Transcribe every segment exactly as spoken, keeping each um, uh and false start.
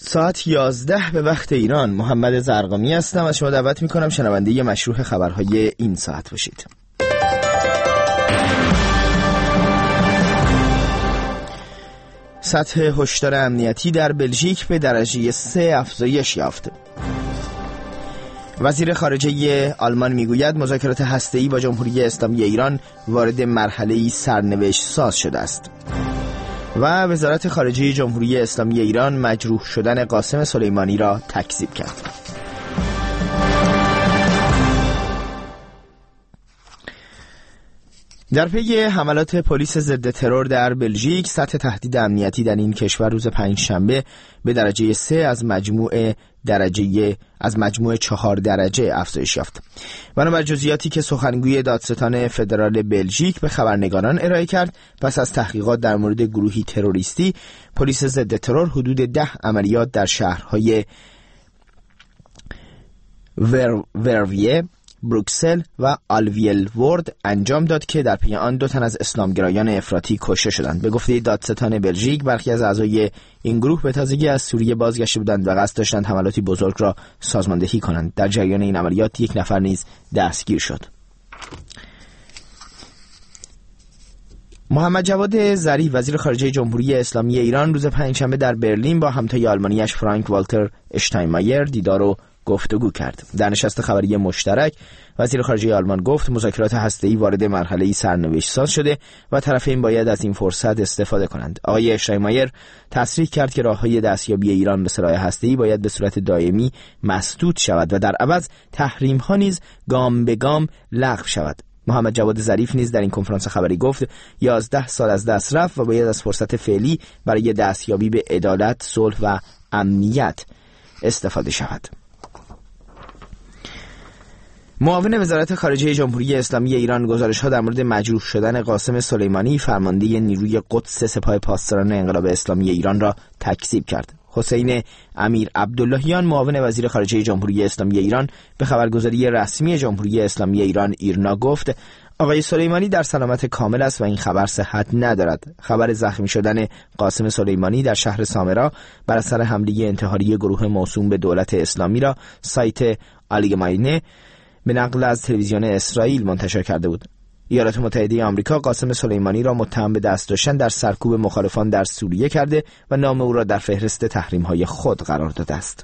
ساعت یازده به وقت ایران. محمد زرقامی هستم و شما دعوت میکنم شنونده مشروح خبرهای این ساعت باشید. سطح هشدار امنیتی در بلژیک به درجه سه افزایش یافت. وزیر خارجه آلمان میگوید مذاکرات هسته‌ای با جمهوری اسلامی ایران وارد مرحله‌ای سرنوشت ساز شده است. و وزارت خارجه جمهوری اسلامی ایران مجروح شدن قاسم سلیمانی را تکذیب کرد. در پی حملات پلیس ضد ترور در بلژیک، سطح تهدید امنیتی در این کشور روز پنجشنبه به درجه سه از مجموع درجه از مجموع چهار درجه افزایش یافت. بنابر جزئیاتی که سخنگوی دادستان فدرال بلژیک به خبرنگاران ارائه کرد، پس از تحقیقات در مورد گروهی تروریستی، پلیس ضد ترور حدود ده عملیات در شهرهای ور... ورویه، بروکسل و آلویلوورد انجام داد که در پی آن دو تن از اسلامگرایان افراطی کشته شدند. به گفته دادستان بلژیک، برخی از اعضای این گروه به تازگی از سوریه بازگشته بودند و قصد داشتند حملاتی بزرگ را سازماندهی کنند. در جریان این عملیات یک نفر نیز دستگیر شد. محمد جواد ظریف وزیر خارجه جمهوری اسلامی ایران روز پنجشنبه در برلین با همتای آلمانیش فرانک والتر اشتاینمایر دیدار و گفتگو کرد. در نشست خبری مشترک وزیر خارجه آلمان گفت مذاکرات هسته‌ای وارد مرحله‌ای سرنوشت ساز شده و طرفین باید از این فرصت استفاده کنند. آقای اشتاینمایر تصریح کرد که راه‌های دستیابی ایران به سلاح هسته‌ای باید به صورت دائمی مسدود شود و در عوض تحریم‌ها نیز گام به گام لغو شود. محمد جواد ظریف نیز در این کنفرانس خبری گفت یازده سال از دست رفت و باید از فرصت فعلی برای دستیابی به عدالت، صلح و امنیت استفاده شود. معاون وزارت خارجه جمهوری اسلامی ایران گزارش‌ها در مورد مجروح شدن قاسم سلیمانی فرمانده نیروی قدس سپاه پاسداران انقلاب اسلامی ایران را تکذیب کرد. حسین امیر عبداللهیان معاون وزیر خارجه جمهوری اسلامی ایران به خبرگزاری رسمی جمهوری اسلامی ایران ایرنا گفت آقای سلیمانی در سلامت کامل است و این خبر صحت ندارد. خبر زخمی شدن قاسم سلیمانی در شهر سامرا بر اثر حمله انتحاری گروه موسوم به دولت اسلامی را سایت آلیگماینه به نقل از تلویزیون اسرائیل منتشر کرده بود. ایالات متحده آمریکا قاسم سلیمانی را متهم به دست داشتن در سرکوب مخالفان در سوریه کرده و نام او را در فهرست تحریم‌های خود قرار داده است.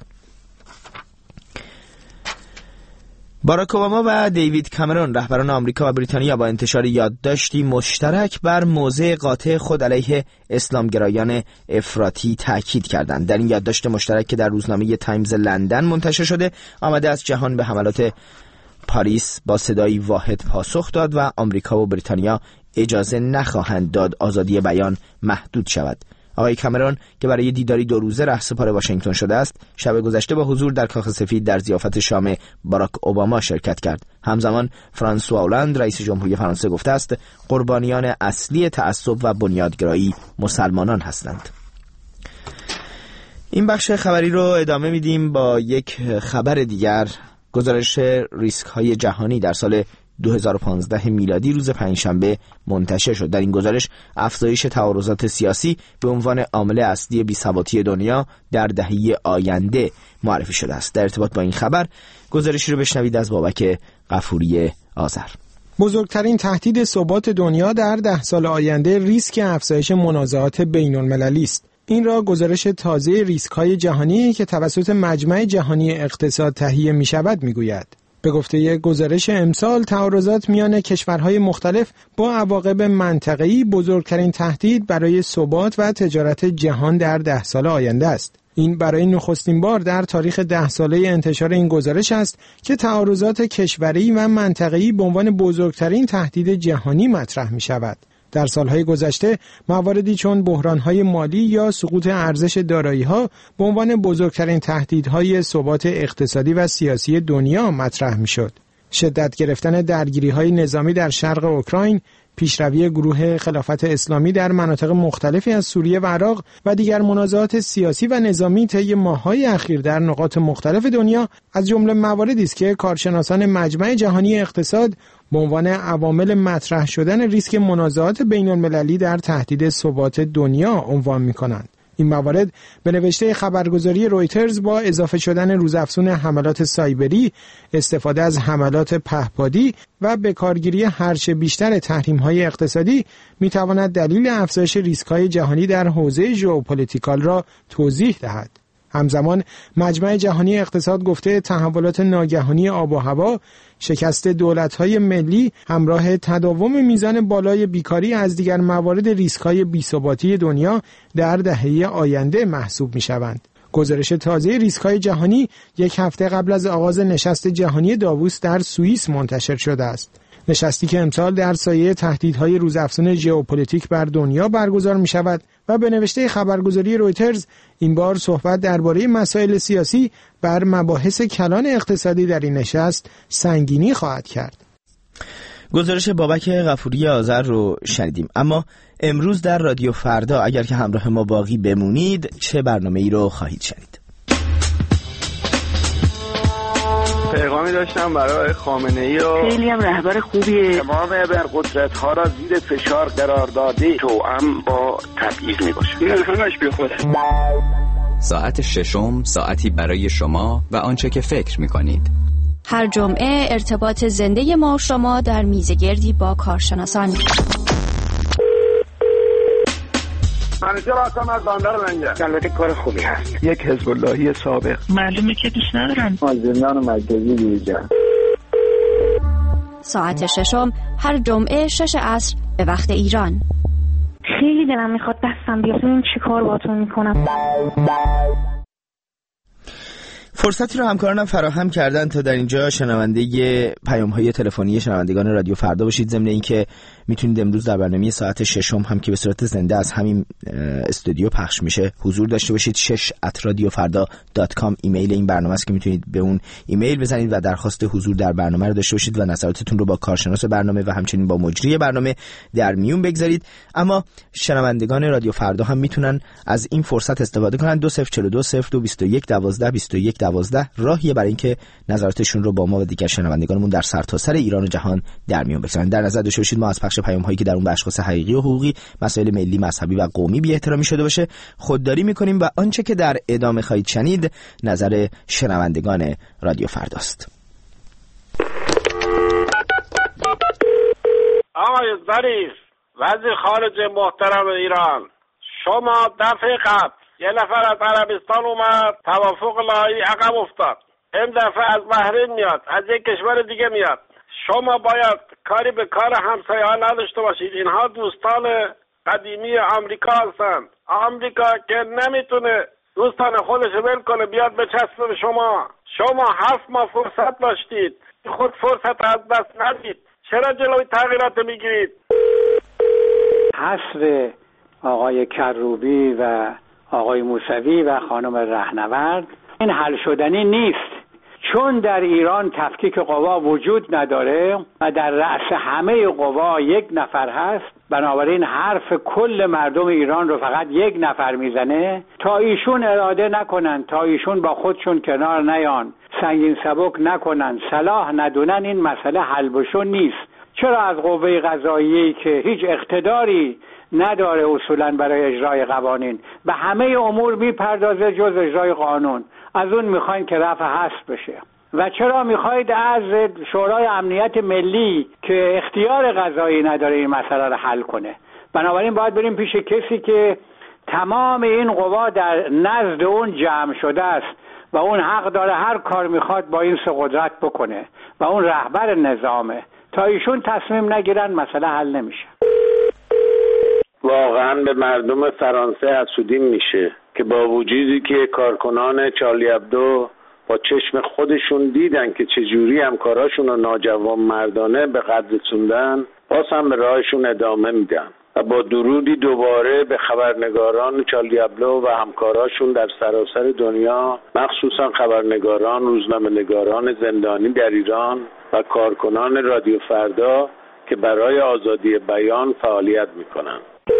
باراک اوباما و دیوید کامرون رهبران آمریکا و بریتانیا با انتشار یادداشتی مشترک بر موضع قاطع خود علیه اسلامگرایان افراطی تاکید کردند. در این یادداشت مشترک که در روزنامه تایمز لندن منتشر شده، آمده است جهان به حملات پاریس با صدایی واحد پاسخ داد و آمریکا و بریتانیا اجازه نخواهند داد آزادی بیان محدود شود. آقای کامرون که برای دیداری دو روزه رهسپار واشنگتن شده است، شب گذشته با حضور در کاخ سفید در ضیافت شام باراک اوباما شرکت کرد. همزمان فرانسوا هولند رئیس جمهوری فرانسه گفته است قربانیان اصلی تعصب و بنیادگرایی مسلمانان هستند. این بخش خبری رو ادامه میدیم با یک خبر دیگر. گزارش ریسک های جهانی در سال دو هزار و پانزده میلادی روز پنجشنبه منتشر شد. در این گزارش افزایش تعارضات سیاسی به عنوان عامل اصلی بی‌ثباتی دنیا در دهه آینده معرفی شده است. در ارتباط با این خبر گزارشی رو بشنوید از بابک غفوری آذر. بزرگترین تهدید ثبات دنیا در ده سال آینده ریسک افزایش منازعات بین‌المللی است. این را گزارش تازه ریسک‌های جهانی که توسط مجمع جهانی اقتصاد تهیه می‌شود می‌گوید. به گفته یک گزارش امسال، تعارضات میان کشورهای مختلف با عواقب منطقه‌ای بزرگترین تهدید برای ثبات و تجارت جهان در ده سال آینده است. این برای نخستین بار در تاریخ ده ساله انتشار این گزارش است که تعارضات کشوری و منطقه‌ای به عنوان بزرگترین تهدید جهانی مطرح می‌شود. در سالهای گذشته مواردی چون بحران‌های مالی یا سقوط ارزش دارایی‌ها به عنوان بزرگترین تهدیدهای ثبات اقتصادی و سیاسی دنیا مطرح می‌شد. شدت گرفتن درگیری‌های نظامی در شرق اوکراین، پیشروی گروه خلافت اسلامی در مناطق مختلفی از سوریه و عراق و دیگر منازعات سیاسی و نظامی طی ماه‌های اخیر در نقاط مختلف دنیا از جمله مواردی است که کارشناسان مجمع جهانی اقتصاد به عنوان عوامل مطرح شدن ریسک منازعات بین‌المللی در تهدید ثبات دنیا عنوان می‌کنند. این موارد به نوشته خبرگزاری رویترز با اضافه شدن روزافزون حملات سایبری، استفاده از حملات پهپادی و به کارگیری هرچه بیشتر تحریم‌های اقتصادی می‌تواند دلیل افزایش ریسک‌های جهانی در حوزه ژئوپلیتیکال را توضیح دهد. همزمان مجمع جهانی اقتصاد گفته تحولات ناگهانی آب و هوا، شکست دولت‌های ملی همراه تداوم میزان بالای بیکاری از دیگر موارد ریسک‌های بی‌ثباتی دنیا در دهه آینده محسوب می‌شوند. گزارش تازه ریسک‌های جهانی یک هفته قبل از آغاز نشست جهانی داووس در سوئیس منتشر شده است. نشستی که امسال در سایه تهدیدهای روزافزون ژئوپلیتیک بر دنیا برگزار می شود و به نوشته خبرگزاری رویترز این بار صحبت درباره مسائل سیاسی بر مباحث کلان اقتصادی در این نشست سنگینی خواهد کرد. گزارش بابک غفوری آذر رو شنیدیم. اما امروز در رادیو فردا اگر که همراه ما باقی بمونید چه برنامه‌ای رو خواهید شنید؟ پیغامی داشتم برای خامنه‌ای و خیلی هم رهبر خوبیه. تمام ابرقدرت ها را زیر فشار قرار داده توأم با تبعیض میباشه. این همش بی خوده. ساعت ششم ساعتی برای شما و آنچه که فکر میکنید. هر جمعه ارتباط زنده ما و شما در میزگردی با کارشناسان. منیجر آسان از باندر لنگه. البته کار خوبی هست. یک حزب اللهی سابق. معلومه که دوست ندارن. مازندران مرکزی دیجا. ساعت ششم هر جمعه شش عصر به وقت ایران. خیلی دلم میخواد دستم بیاد ببینم چی کار باهاتون میکنم. فرصتی رو همکارانم فراهم کردن تا در اینجا شنونده پیام‌های تلفنی شنوندگان رادیو فردا باشید. ضمن اینکه میتونید امروز در برنامه ساعت ششم هم که به صورت زنده از همین استودیو پخش میشه حضور داشته باشید. شش ات رادیو فردا دات کام ایمیل این برنامه است که میتونید به اون ایمیل بزنید و درخواست حضور در برنامه رو داشته باشید و نظراتتون رو با کارشناس برنامه و همچنین با مجری برنامه در میون بگذارید. اما شنوندگان رادیو فردا هم میتونن از این فرصت استفاده کنن. دو صفر چهار دو صفر دو بیست و یک دوازده بیست و یک دوازده راهیه برای اینکه نظراتشون رو با ما و دیگر شنوندگانمون در سرتاسر سر ایران و جهان در میون بگذارن. در نظر داشته باشید ما از پخش پیام‌هایی که در اون به اشخاص حقیقی و حقوقی، مسائل ملی، مذهبی و قومی بی‌احترامی شده باشه خودداری می‌کنیم و آنچه که در ادامه خواهید شنید نظر شنوندگان رادیو فرداست. آقای ظریف وزیر خارجه محترم ایران، شما دفعه قبل یه نفر از عربستان اومد توافق لاهی عقب افتاد، این دفعه از بحرین میاد، از یک کشور دیگه میاد. شما باید کاری به کار همسایه ها نداشته باشید. اینها دوستان قدیمی آمریکا هستند. آمریکا که نمیتونه دوستان خودش ول کنه بیاد به چسب شما. شما هفت ماه فرصت داشتید، خود فرصت از دست ندید. چرا جلوی تغییرات میگیرید؟ حصر آقای کروبی و آقای موسوی و خانم رهنورد این حل شدنی نیست، چون در ایران تفکیک قوا وجود نداره و در رأس همه قوا یک نفر هست. بنابراین حرف کل مردم ایران رو فقط یک نفر میزنه. تا ایشون اراده نکنن، تا ایشون با خودشون کنار نیان، سنگین سبک نکنن، صلاح ندونن، این مسئله حل بشو نیست. چرا از قوه قضاییه‌ای که هیچ اقتداری نداره اصولاً برای اجرای قوانین به همه امور میپردازه جز اجرای قانون، از اون میخواین که رفع حذف بشه؟ و چرا میخواید از شورای امنیت ملی که اختیار قضایی نداره این مسئله رو حل کنه؟ بنابراین باید بریم پیش کسی که تمام این قوا در نزد اون جمع شده است و اون حق داره هر کار میخواد با این سه قدرت بکنه و اون رهبر نظامه. تا ایشون تصمیم نگیرن مسئله حل نمیشه. واقعا به مردم فرانسه حسودی میشه که با وجودی که کارکنان چارلی ابدو با چشم خودشون دیدن که چجوری همکاراشون رو ناجوانمردانه به قتل رسوندن، باز هم به راهشون ادامه میدن و با درودی دوباره به خبرنگاران چارلی ابدو و همکاراشون در سراسر دنیا، مخصوصا خبرنگاران، روزنامه‌نگاران زندانی در ایران و کارکنان رادیو فردا که برای آزادی بیان فعالیت میکنن.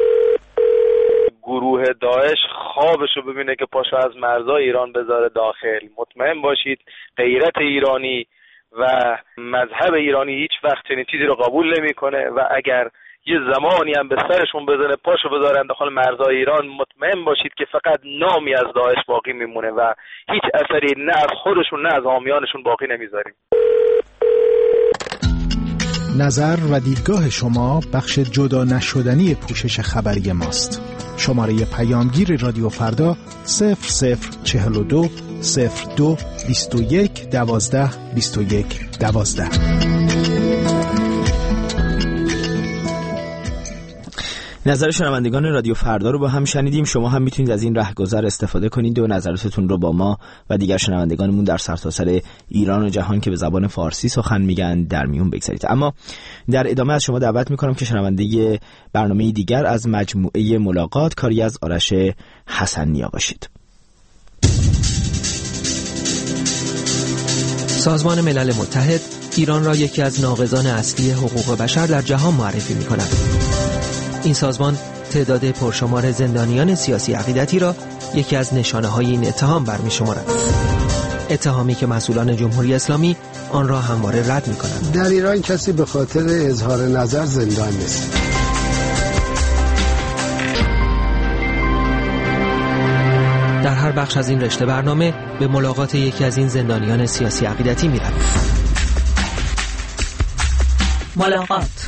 گروه داعش خوابشو ببینه که پاشو از مرزای ایران بذاره داخل. مطمئن باشید غیرت ایرانی و مذهب ایرانی هیچ وقت چنین چیزی رو قبول نمیکنه و اگر یه زمانی هم به سرشون بزنه پاشو بذارن داخل مرزهای ایران، مطمئن باشید که فقط نامی از داعش باقی میمونه و هیچ اثری نه از خودشون نه از حامیانشون باقی نمیذاریم. نظر و دیدگاه شما بخش جدا نشدنی پوشش خبری ماست. شماره پیامگیر رادیو فردا صفر صفر چهل و دو صفر دو بیست و یک دوازده بیست و یک دوازده. نظر شنوندگان رادیو فردا رو با هم شنیدیم. شما هم میتونید از این رهگذر استفاده کنید و نظراتتون رو با ما و دیگر شنوندگانمون در سرتاسر ایران و جهان که به زبان فارسی سخن میگن در میون بگذارید. اما در ادامه از شما دعوت میکنم که شنونده برنامه دیگر از مجموعه ملاقات کاری از آرش حسن‌نیا باشید. سازمان ملل متحد ایران را یکی از ناقضان اصلی حقوق بشر در جهان معرفی می‌کند. این سازمان تعداد پرشمار زندانیان سیاسی عقیدتی را یکی از نشانه‌های این اتهام برمی‌شمارد. اتهامی که مسئولان جمهوری اسلامی آن را همواره رد می‌کنند. در ایران کسی به خاطر اظهار نظر زندان نیست. در هر بخش از این رشته برنامه به ملاقات یکی از این زندانیان سیاسی عقیدتی می‌رویم. ملاقات.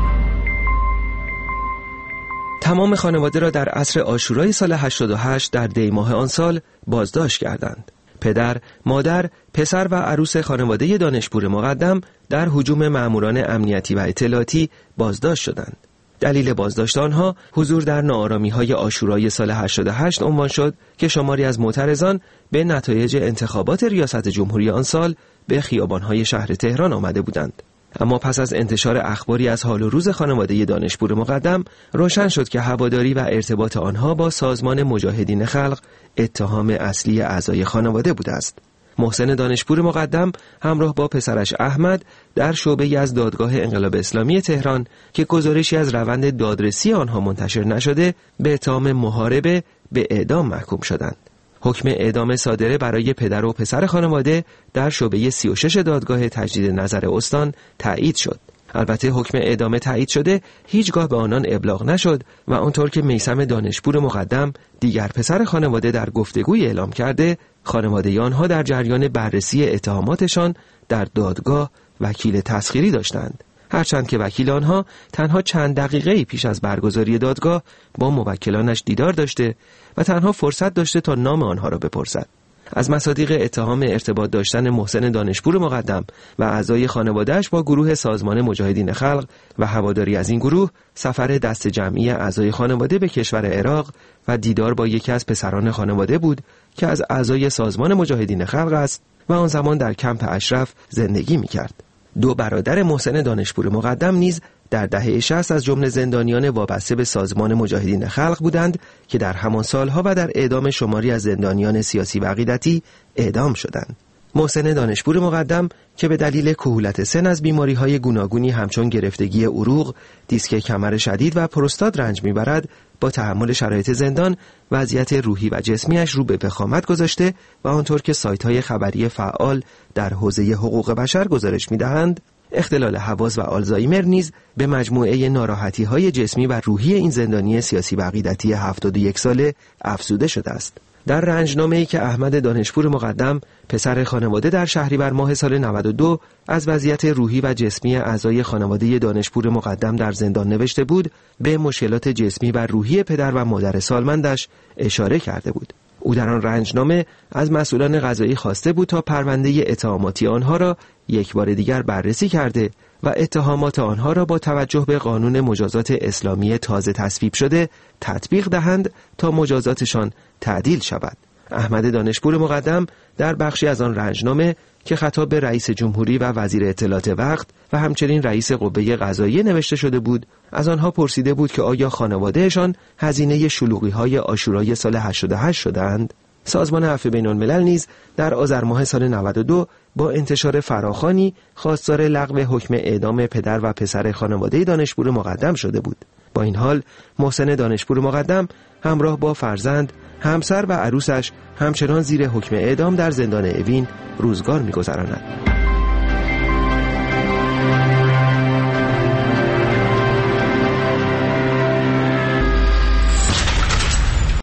تمام خانواده را در عصر عاشورای سال هشتاد و هشت در دی ماه آن سال بازداشت کردند. پدر، مادر، پسر و عروس خانواده دانشپور مقدم در هجوم ماموران امنیتی و اطلاعاتی بازداشت شدند. دلیل بازداشت آنها حضور در ناآرامی‌های عاشورای سال هشتاد و هشت عنوان شد که شماری از معترضان به نتایج انتخابات ریاست جمهوری آن سال به خیابان‌های شهر تهران آمده بودند. اما پس از انتشار اخباری از حال و روز خانواده دانشپور مقدم روشن شد که هواداری و ارتباط آنها با سازمان مجاهدین خلق اتهام اصلی اعضای خانواده بوده است. محسن دانشپور مقدم همراه با پسرش احمد در شعبه‌ای از دادگاه انقلاب اسلامی تهران که گزارشی از روند دادرسی آنها منتشر نشده به اتهام محاربه به اعدام محکوم شدند. حکم اعدام صادره برای پدر و پسر خانواده در شعبه سی و شش دادگاه تجدید نظر استان تایید شد. البته حکم اعدام تایید شده هیچگاه به آنان ابلاغ نشد و آنطور که میثم دانشپور مقدم دیگر پسر خانواده در گفتگوی اعلام کرده، خانواده آنها در جریان بررسی اتهاماتشان در دادگاه وکیل تسخیری داشتند. هرچند که وکیل آنها تنها چند دقیقه پیش از برگزاری دادگاه با موکلانش دیدار داشته و تنها فرصت داشته تا نام آنها را بپرسد. از مصادیق اتهام ارتباط داشتن محسن دانشپور مقدم و اعضای خانواده‌اش با گروه سازمان مجاهدین خلق و هواداری از این گروه، سفر دست جمعی اعضای خانواده به کشور عراق و دیدار با یکی از پسران خانواده بود که از اعضای سازمان مجاهدین خلق است و آن زمان در کمپ اشرف زندگی می‌کرد. دو برادر محسن دانشپور مقدم نیز در دهه شصت از جمله زندانیان وابسته به سازمان مجاهدین خلق بودند که در همان سالها و در اعدام شماری از زندانیان سیاسی و عقیدتی اعدام شدند. محسن دانشپور مقدم که به دلیل کهولت سن از بیماری‌های گوناگونی همچون گرفتگی عروق، دیسک کمر شدید و پروستات رنج می‌برد، با تحمل شرایط زندان وضعیت روحی و جسمیش رو به وخامت گذاشته و آنطور که سایت‌های خبری فعال در حوزه حقوق بشر گزارش می‌دهند، اختلال حواس و آلزایمر نیز به مجموعه ناراحتی‌های جسمی و روحی این زندانی سیاسی و عقیدتی هفتاد و یک ساله افزوده شده است. در رنجنامه‌ای که احمد دانشپور مقدم پسر خانواده در شهریور ماه سال نود و دو از وضعیت روحی و جسمی اعضای خانواده دانشپور مقدم در زندان نوشته بود، به مشکلات جسمی و روحی پدر و مادر سالمندش اشاره کرده بود. او در آن رنجنامه از مسئولان قضایی خواسته بود تا پرونده اتهاماتی آنها را یک بار دیگر بررسی کرده و اتهامات آنها را با توجه به قانون مجازات اسلامی تازه تصویب شده تطبیق دهند تا مجازاتشان تعدیل شود. احمد دانشپور مقدم در بخشی از آن رنجنامه که خطاب به رئیس جمهوری و وزیر اطلاعات وقت و همچنین رئیس قوه قضاییه نوشته شده بود، از آنها پرسیده بود که آیا خانوادهشان هزینه شلوغی‌های عاشورای سال هشتاد و هشت شدند؟ سازمان عفو بین‌الملل نیز در آذر ماه سال نود و دو با انتشار فراخوانی خواستار لغو حکم اعدام پدر و پسر خانواده دانشپور مقدم شده بود. با این حال محسن دانشپور مقدم همراه با فرزند، همسر و عروسش همچنان زیر حکم اعدام در زندان اوین روزگار می‌گذراند.